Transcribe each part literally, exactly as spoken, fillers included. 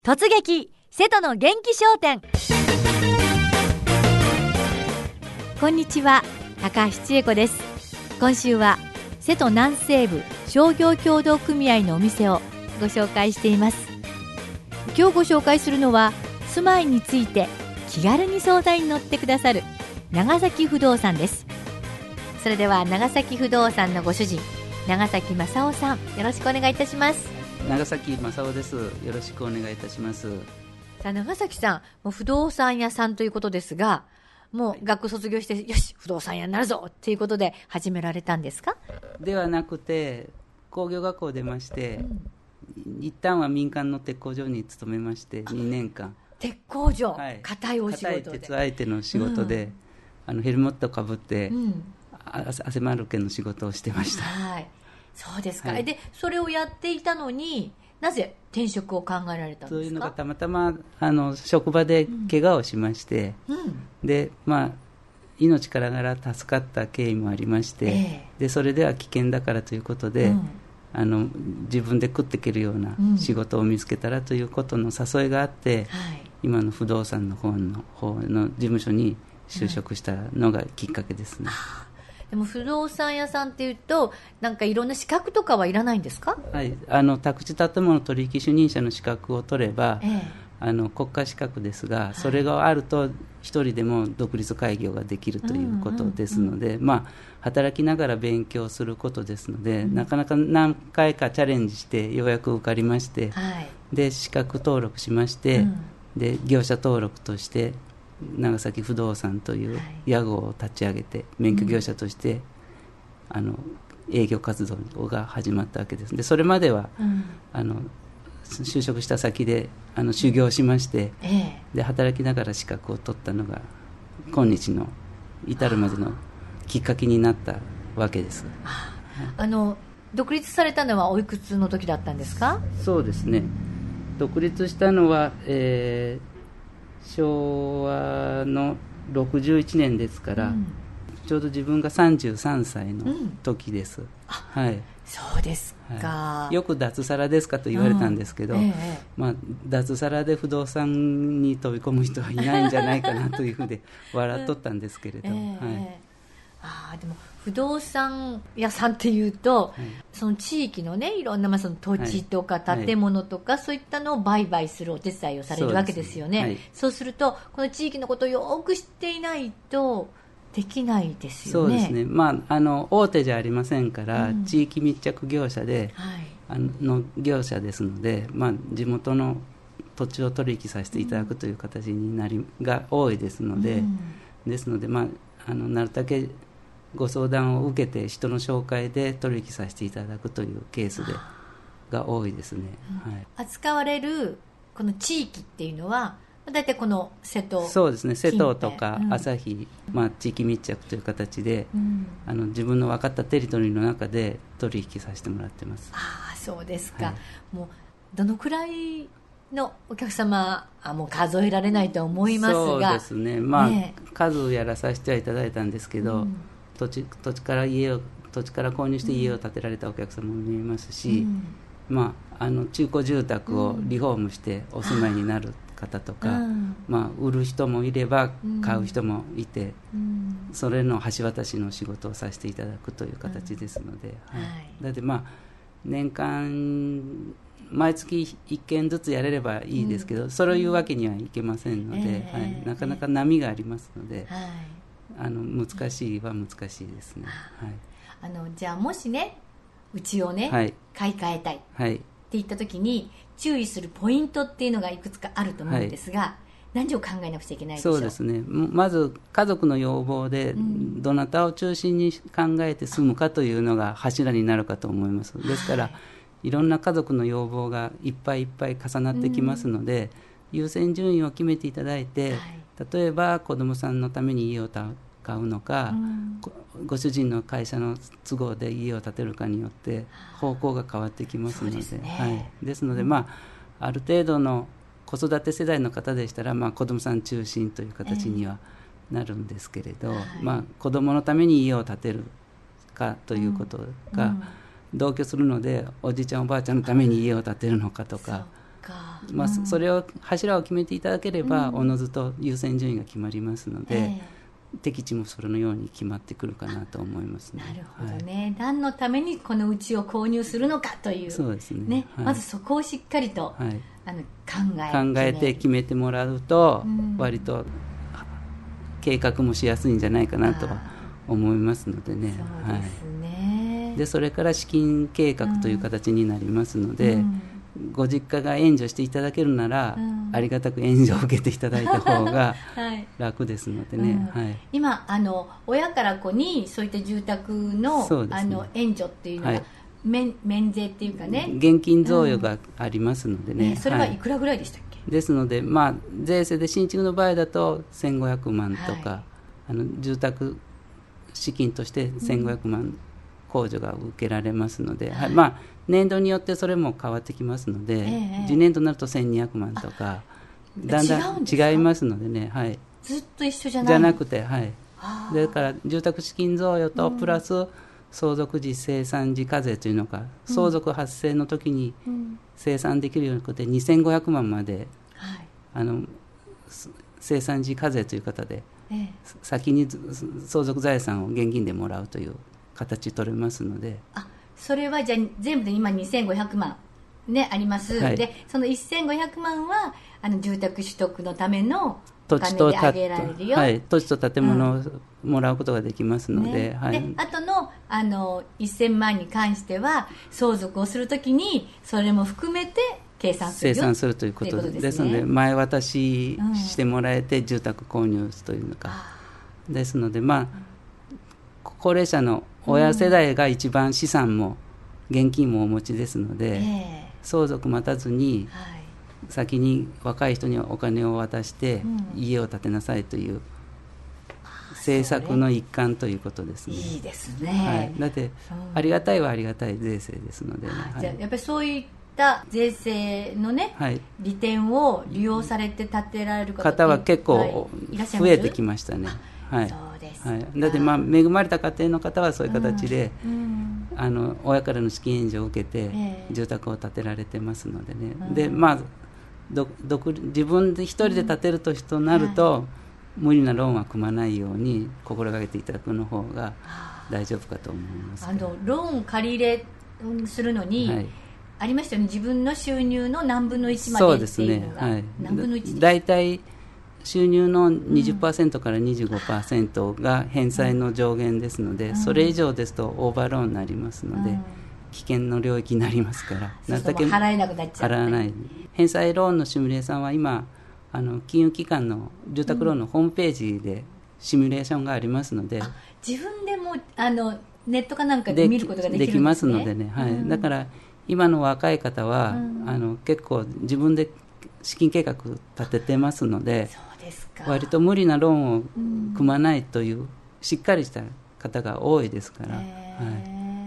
突撃瀬戸の元気商店。こんにちは、高橋千恵子です。今週は瀬戸南西部商業協同組合のお店をご紹介しています。今日ご紹介するのは、住まいについて気軽に相談に乗ってくださる長崎不動産です。それでは長崎不動産のご主人、長崎正夫さん、よろしくお願いいたします。 長崎正夫です。よろしくお願いいたします。 さあ、長崎さん、もう不動産屋さんということですが、もう学校卒業して、はい、よし不動産屋になるぞということで始められたんですか？ではなくて、工業学校を出まして、うん、一旦は民間の鉄工所に勤めましてにねんかん。 鉄工所、はい、硬いお仕事で、 硬い鉄相手の仕事で、うん、あのヘルメットをかぶって、うん、汗まるけの仕事をしてました。 はい、そうですか、はい、でそれをやっていたのになぜ転職を考えられたんですか？ そういうのがたまたまあの職場で怪我をしまして、うんうん、でまあ命からがら助かった経緯もありまして、えー、でそれでは危険だからということで、うん、あの自分で食っていけるような仕事を見つけたらということの誘いがあって、はい、今の不動産の方の方の事務所に就職したのがきっかけですね。 でも不動産屋さんっていうと、なんかいろんな資格とかはいらないんですか？ はい、あの宅地建物取引主任者の資格を取れば、ええ、あの国家資格ですが、はい、それがあると一人でも独立開業ができるということですので、うんうんうん、まあ、働きながら勉強することですので、うん、なかなか何回かチャレンジしてようやく受かりまして、はい、で資格登録しまして、うん、で業者登録として長崎不動産という屋号を立ち上げて、免許業者として、うん、あの営業活動が始まったわけです。でそれまでは、うん、あの就職した先であの修行しまして、ええ、で働きながら資格を取ったのが今日の至るまでのきっかけになったわけです。 ああの独立されたのはおいくつの時だったんですか？ そうですね、独立したのは、えー昭和のろくじゅういちねんですから、うん、ちょうど自分がさんじゅうさんさいの時です、うん、 はい、そうですか、 はい、よく脱サラですかと言われたんですけど、うん、ええ、まあ、脱サラで不動産に飛び込む人はいないんじゃないかなというふうで笑っとったんですけれど、うん、ええ、はい、 あでも不動産屋さんっていうと、はい、その地域のね、いろんな、まあ、その土地とか建物とか、はい、そういったのを売買するお手伝いをされるわけですよね。 そうですね、はい、そうするとこの地域のことをよく知っていないとできないですよね。 そうですね、まあ、あの大手じゃありませんから、うん、地域密着業者で、はい、あの業者ですので、まあ、地元の土地を取引させていただくという形になりが多いですので、うん、ですので、まあ、あのなるだけご相談を受けて人の紹介で取引させていただくというケースでが多いですね、 うん、はい、扱われるこの地域っていうのは大体この瀬戸、 そうですね、瀬戸とか旭、うん、まあ、地域密着という形で、うん、あの自分の分かったテリトリーの中で取引させてもらってます。 ああ、そうですか、はい、もうどのくらいのお客様、あもう数えられないと思いますが、 そうですね、まあ、ね、数やらさせてはいただいたんですけど、うん、土地、土地から家を土地から購入して家を建てられたお客様も見えますし、うん、まあ、あの中古住宅をリフォームしてお住まいになる方とか、うん、まあ、売る人もいれば買う人もいて、うん、それの橋渡しの仕事をさせていただくという形ですので、うん、はい、だってまあ年間毎月いっけんずつやれればいいですけど、それを言うわけにはいけませんので、えーはい、なかなか波がありますので、はい、あの難しいは難しいですね、はい、 あのじゃあもしね、うちをね、はい、買い替えたいって言った時に注意するポイントっていうのがいくつかあると思うんですが、はい、何を考えなくちゃいけないでしょう？ そうですね、まず家族の要望でどなたを中心に考えて住むかというのが柱になるかと思います。ですから、はい、いろんな家族の要望がいっぱいいっぱい重なってきますので、うん、優先順位を決めていただいて、はい、例えば子どもさんのために家を買うのか、うん、ご主人の会社の都合で家を建てるかによって方向が変わってきますの で, です、ね、はい、ですので、まあ、ある程度の子育て世代の方でしたら、まあ、子どもさん中心という形にはなるんですけれど、えーはい、まあ、子どものために家を建てるかということが、うんうん、同居するのでおじいちゃんおばあちゃんのために家を建てるのかとか、 か、 まあ、 うん、 それを柱を決めていただければ、 うん、 おのずと優先順位が決まりますので、 えー、 適地もそれのように決まってくるかなと思いますね。 なるほどね、はい、何のためにこの家を購入するのかという、 そうですね、 ね、 はい、 まずそこをしっかりと、はい、あの考え考えて決めてもらうと、うん、割と計画もしやすいんじゃないかなとは思いますのでね。 そうですね、 はい、でそれから資金計画という形になりますので、うん、ご実家が援助していただけるなら、うん、ありがたく援助を受けていただいた方が楽ですのでね、 うん、はい、今あの親から子にそういった住宅 の、ね、あの援助っていうのは、はい、免, 免税っていうかね、 現金贈与がありますのでね、うんね、それはいくらぐらいでしたっけ？ はい、ですので、まあ、税制で新築の場合だとせんごひゃくまんとか、はい、あの住宅資金としてせんごひゃくまん控除が受けられますので、うん、はい、まあ、年度によってそれも変わってきますので、えー、次年度になるとせんにひゃくまんとかだんだん違いますのでね、はい、 ずっと一緒じゃない？ じゃなくて、はい、だから住宅資金贈与とプラス相続時清算時課税というのが、うん、相続発生の時に清算できるようにことでにせんごひゃくまんまで、はい、あの清算時課税という方で、ええ、先に相続財産を現金でもらうという形取れますので、 あ、それはじゃあ全部で今にせんごひゃくまん、ね、あります、はい、でそのせんごひゃくまんはあの住宅取得のためのお金であげられるよ、 はい、土地と建物をもらうことができますので、 ね、 はい、 であと の, あのせんまんに関しては相続をするときにそれも含めて計算するよ生産するということですね。ですので前渡ししてもらえて住宅購入というのか、うん、ですので、まあ、高齢者の親世代が一番資産も現金もお持ちですので、うん、相続待たずに先に若い人にお金を渡して家を建てなさいという政策の一環ということですね。 いいですね、 はい、だってありがたいはありがたい税制ですので、ね、 はい、じゃあやっぱりそういった税制のね、はい、利点を利用されて建てられる 方, 方は結構増えてきましたね。はい、そうですか、はい、だって、まあ、恵まれた家庭の方はそういう形で、うん、あの親からの資金援助を受けて住宅を建てられてますのでね、うん、でまあど独自分で一人で建てると人になると、うん、はい、無理なローンは組まないように心がけていただくの方が大丈夫かと思います。 あのローン借り入れするのに、はい、ありましたよね、自分の収入の何分のいちまでっていうのが、そうですね、はい、何分のいちでだいたい収入の にじゅっパーセント から にじゅうごパーセント が返済の上限ですので、うん、それ以上ですとオーバーローンになりますので、うん、危険の領域になりますから、 なるだけ払えなくなっちゃう、 払わない。返済ローンのシミュレーションは今あの金融機関の住宅ローンのホームページでシミュレーションがありますので、うん、 自分でもあのネットかなんかで見ることができるんですね。 できますのでね、はい、うん、だから今の若い方は、うん、あの結構自分で資金計画立ててますので、 そうですか、 割と無理なローンを組まないという、うん、しっかりした方が多いですから、はい、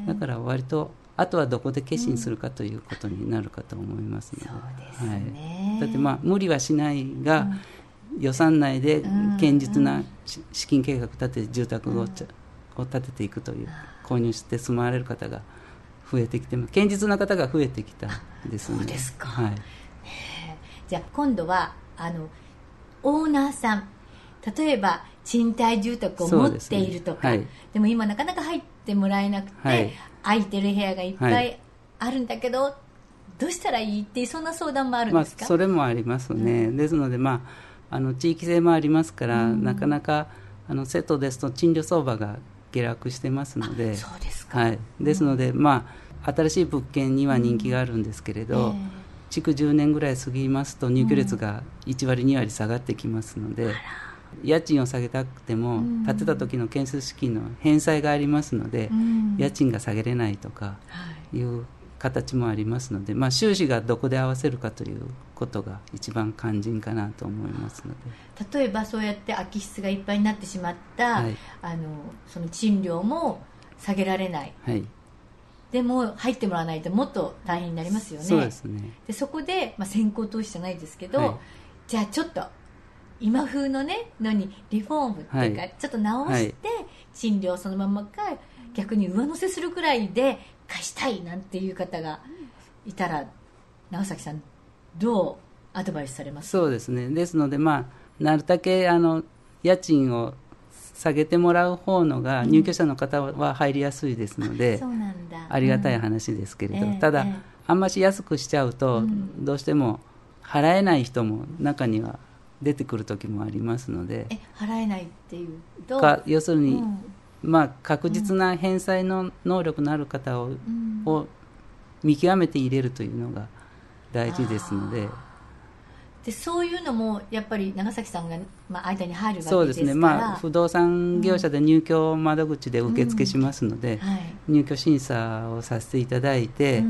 だから割とあとはどこで決心するかということになるかと思いますので、 そうですね、 はい、だってまあ無理はしないが、うん、予算内で堅実な資金計画立てて住宅を、うん、を建てていくという、購入して住まわれる方が増えてきて、堅実な方が増えてきたですので。 そうですか、 はい、 じゃあ今度はあのオーナーさん、例えば賃貸住宅を持っているとか で,、ね、はい、でも今なかなか入ってもらえなくて、はい、空いてる部屋がいっぱいあるんだけど、はい、どうしたらいいっていうそんな相談もあるんですか？ まあ、それもありますね、うん、ですので、まあ、あの地域性もありますから、うん、なかなかあの瀬戸ですと賃料相場が下落してますので、 そうですか、 はい、ですので、うん、まあ、新しい物件には人気があるんですけれど、うん、えー築じゅうねんぐらい過ぎますと入居率がいちわりにわり下がってきますので、うん、家賃を下げたくても、うん、建てた時の建設資金の返済がありますので、うん、家賃が下げれないとかいう形もありますので、まあ、収支がどこで合わせるかということが一番肝心かなと思いますので、例えばそうやって空き室がいっぱいになってしまった、はい、あのその賃料も下げられない、はい、でも入ってもらわないともっと大変になりますよね。 そうですね。 でそこで、まあ、先行投資じゃないですけど、はい、じゃあちょっと今風のねのにリフォームっていうか、はい、ちょっと直して賃料そのままか逆に上乗せするくらいで貸したいなんていう方がいたら長崎さんどうアドバイスされます？ そうですね。ですので、まあ、なるだけあの家賃を下げてもらう方のが入居者の方は入りやすいですので、 うん、そうなんだ、 ありがたい話ですけれど、 うん、 ただ、 えー、 あんまし安くしちゃうと、うん、どうしても払えない人も中には出てくる時もありますので、 え払えないっていうとか要するに、うん、まあ、確実な返済の能力のある方を、うん、を見極めて入れるというのが大事ですので、 でそういうのもやっぱり長崎さんが、まあ、間に入るわけですから。 そうですね、まあ、不動産業者で入居窓口で受付しますので、うんはい、入居審査をさせていただいて、うん、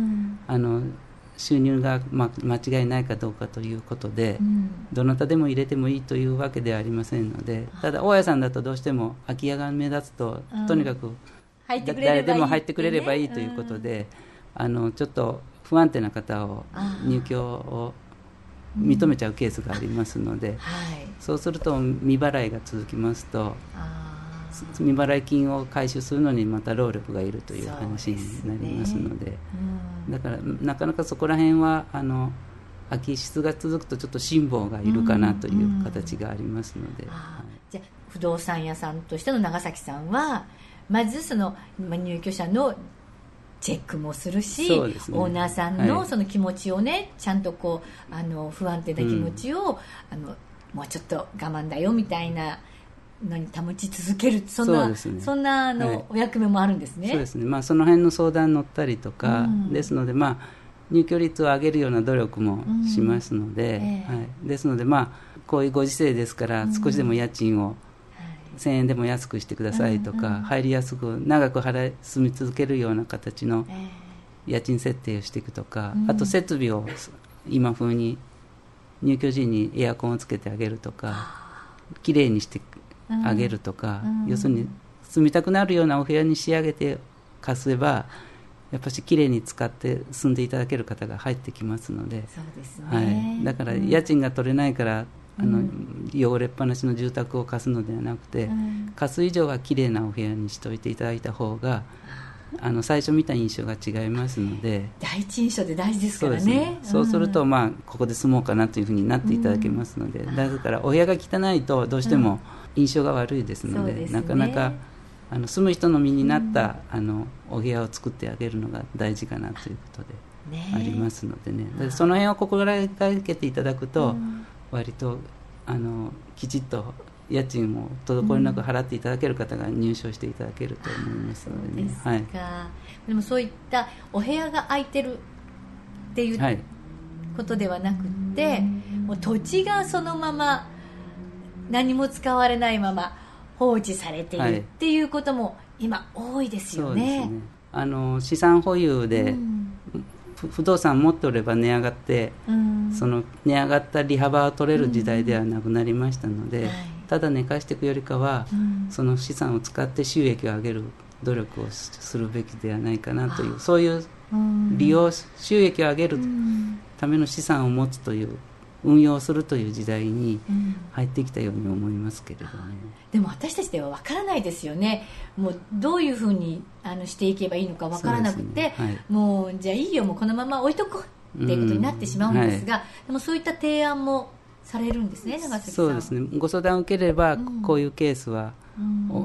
あの収入が、ま、間違いないかどうかということで、うん、どなたでも入れてもいいというわけではありませんので、ただ大家さんだとどうしても空き家が目立つと、うん、とにかく誰でも入ってくれればいいということで、うん、あのちょっと不安定な方を入居を認めちゃうケースがありますので、うんはい、そうすると未払いが続きますと、未払い金を回収するのにまた労力がいるという話になりますの で, で、ねうん、だからなかなかそこら辺はあの空き室が続くとちょっと辛抱がいるかなという形がありますので、うんうんはい、 じゃあ不動産屋さんとしての長崎さんはまずその入居者のチェックもするし、そうですね、オーナーさんのその気持ちをね、はい、ちゃんとこうあの不安定な気持ちを、うん、あのもうちょっと我慢だよみたいなのに保ち続ける、そんな、そうですね、そんなあの、はい、お役目もあるんですね。 そうですね、まあ、その辺の相談に乗ったりとか、うん、ですので、まあ、入居率を上げるような努力もしますので、うんえーはい、ですので、まあ、こういうご時世ですから少しでも家賃をせんえんでも安くしてくださいとか、うんうん、入りやすく長く払い住み続けるような形の家賃設定をしていくとか、えー、あと設備を今風に入居時にエアコンをつけてあげるとか、きれいにしてあげるとか、うん、要するに住みたくなるようなお部屋に仕上げて貸せばやっぱりきれいに使って住んでいただける方が入ってきますので、 そうですね、 はい、だから家賃が取れないから、うん、あの汚れっぱなしの住宅を貸すのではなくて、うん、貸す以上はきれいなお部屋にしておいていただいた方があの最初見た印象が違いますので、 第一印象で大事ですからね。 そうですね、うん、そうすると、まあ、ここで住もうかなというふうになっていただけますので、うん、だからお部屋が汚いとどうしても印象が悪いですので、うん、なかなかあの住む人の身になった、うん、あのお部屋を作ってあげるのが大事かなということで、ね、ありますのでね、でその辺を心がけていただくと、うん、割とあのきちっと家賃を滞りなく払っていただける方が入所していただけると思いますのでね、うん、ですか、はい、 でもそういったお部屋が空いてるっていうことではなくて、はい、もう土地がそのまま何も使われないまま放置されているっていうことも今多いですよね。はい、そうですね、 あの資産保有で、うん、不動産持っておれば値上がって、うん、その値上がった利幅を取れる時代ではなくなりましたので、うんはい、ただ寝かしていくよりかは、うん、その資産を使って収益を上げる努力をするべきではないかなという、そういう利用収益を上げるための資産を持つという運用するという時代に入ってきたように思いますけれどね、 うん、でも私たちでは分からないですよね。もうどういうふうにあのしていけばいいのか分からなくて、ねはい、もうじゃあいいよもうこのまま置いとこうっていうことになってしまうんですが、うんはい、でもそういった提案もされるんですね、長崎さん。 そうですね、ご相談を受ければ、うん、こういうケースは、うん、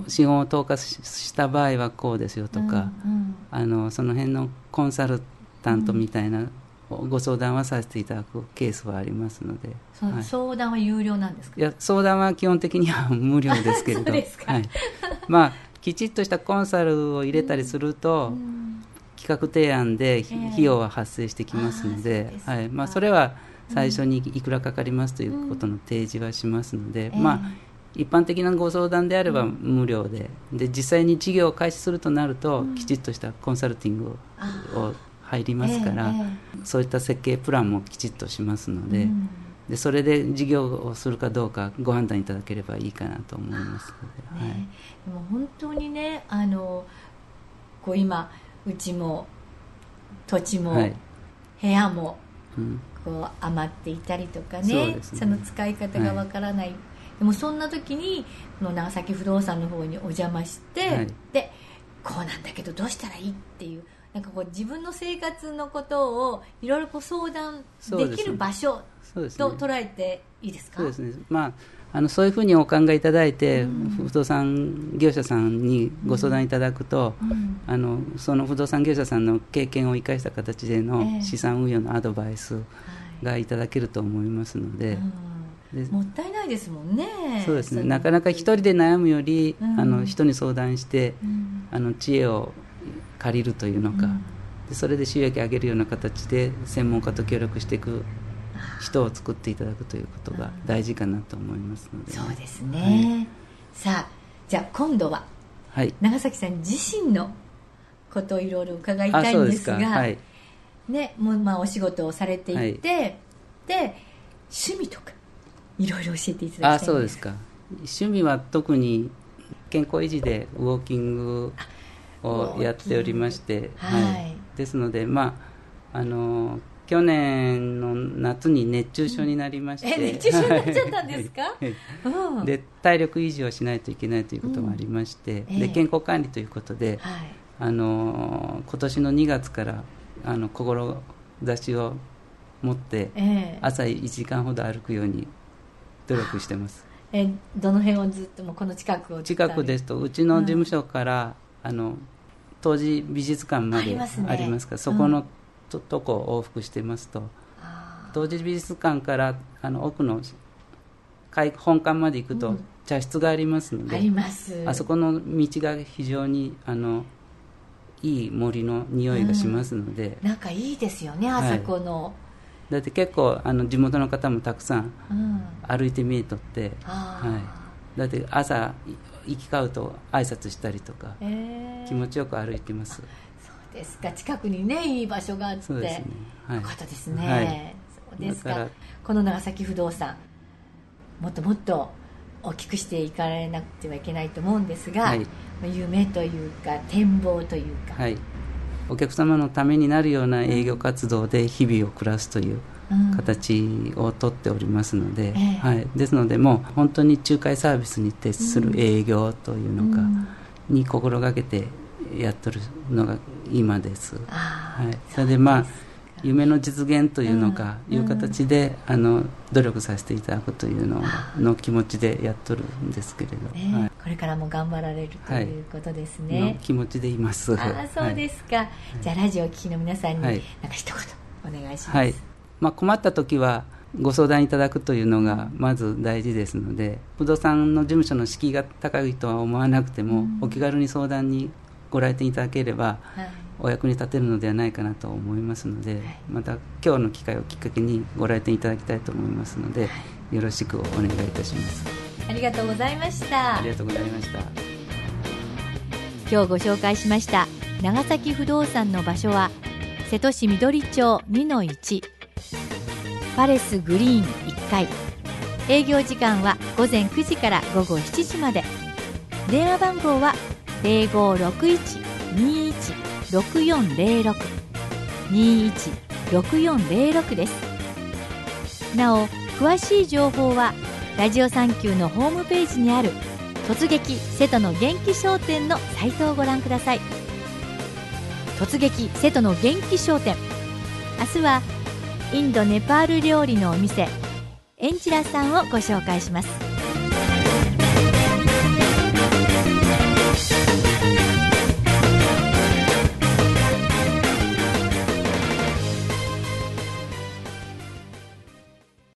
資本を投下した場合はこうですよとか、うんうん、あのその辺のコンサルタントみたいな、うんご相談はさせていただくケースはありますので、 その相談は有料なんですか？ いや相談は基本的には無料ですけれどそうですか、はい、まあきちっとしたコンサルを入れたりすると、うん、企画提案で費用は発生してきますので、えーはいまあ、それは最初にいくらかかりますということの提示はしますので、うんまあ、一般的なご相談であれば無料で、で実際に事業を開始するとなると、うん、きちっとしたコンサルティングを、を入りますから、えーえー、そういった設計プランもきちっとしますので、うん、でそれで事業をするかどうかご判断いただければいいかなと思いますので、ねはい、 でも本当にねあのこう今うちも土地も、はい、部屋も、うん、こう余っていたりとか ね, そうですねその使い方がわからない、はい、でもそんな時にこの長崎不動産の方にお邪魔して、はい、でこうなんだけどどうしたらいいっていうなんかこう自分の生活のことをいろいろこう相談できる場所と捉えていいですか？ そうですね、まあ、あのそういうふうにお考えいただいて、うん、不動産業者さんにご相談いただくと、うん、あのその不動産業者さんの経験を生かした形での資産運用のアドバイスがいただけると思いますので、 えー、もったいないですもんね。 そうですね、なかなか一人で悩むより、うん、あの人に相談して、うん、あの知恵を借りるというのか、うん、でそれで収益上げるような形で専門家と協力していく人を作っていただくということが大事かなと思いますので、ね、 そうですね、はい、さあじゃあ今度は、はい、長崎さん自身のことをいろいろ伺いたいんですが、はい、ね、もうまあお仕事をされていて、はい、で趣味とかいろいろ教えていただきたいんです。 あ、そうですか。趣味は特に健康維持でウォーキングをやっておりまして、はいはい、ですので、まあ、あの去年の夏に熱中症になりまして、 うん、え熱中症になっちゃったんですか？ うん、で体力維持をしないといけないということもありまして、うん、で健康管理ということで、はい、あの今年のにがつからあの志を持って朝いちじかんほど歩くように努力してます。 えどの辺をずっともこの近くを近くですとうちの事務所から、うん、あの当時美術館までありますから、ね、そこの と,、うん、とこを往復してますと、当時美術館からあの奥の本館まで行くと茶室がありますので、うん、あります。あそこの道が非常にあのいい森の匂いがしますので、 うん、なんかいいですよね、あそこの、はい、 だって結構あの地元の方もたくさん歩いて見えとって、うん、はい、だって朝行き交うと挨拶したりとか、えー、気持ちよく歩いてます。 そうですか、近くにねいい場所があって、そうですね、はい、よかったですね、はい、そうですか。この長崎不動産もっともっと大きくしていかれなくてはいけないと思うんですが、はい、夢というか展望というか、はい、 お客様のためになるような営業活動で日々を暮らすという形をとっておりますので、うん、はい、ですのでもう本当に仲介サービスに徹する営業というのかに心がけてやっとるのが今です、うん、はい、それでまあ夢の実現というのか、うん、いう形であの努力させていただくというのの気持ちでやっとるんですけれど、 ね、はい、これからも頑張られるということですね、 はい、の気持ちでいます。 あ、そうですか、はい、じゃあラジオを聴きの皆さんに何か一言お願いします。はい、 まあ、困った時はご相談いただくというのがまず大事ですので、不動産の事務所の敷居が高いとは思わなくても、うん、お気軽に相談にご来店いただければ、はい、お役に立てるのではないかなと思いますので、はい、また今日の機会をきっかけにご来店いただきたいと思いますので、はい、よろしくお願いいたします。 ありがとうございました。 ありがとうございました。 今日ご紹介しました長崎不動産の場所は瀬戸市緑町 にのいち パレスグリーンいっかい、営業時間は午前くじから午後しちじまで、電話番号は ゼロごろくいち にいち ろくよんゼロろく にいち ろくよんゼロろく です。なお詳しい情報はラジオサンキューのホームページにある突撃瀬戸の元気商店のサイトをご覧ください。突撃瀬戸の元気商店、明日はインドネパール料理のお店エンチラさんをご紹介します。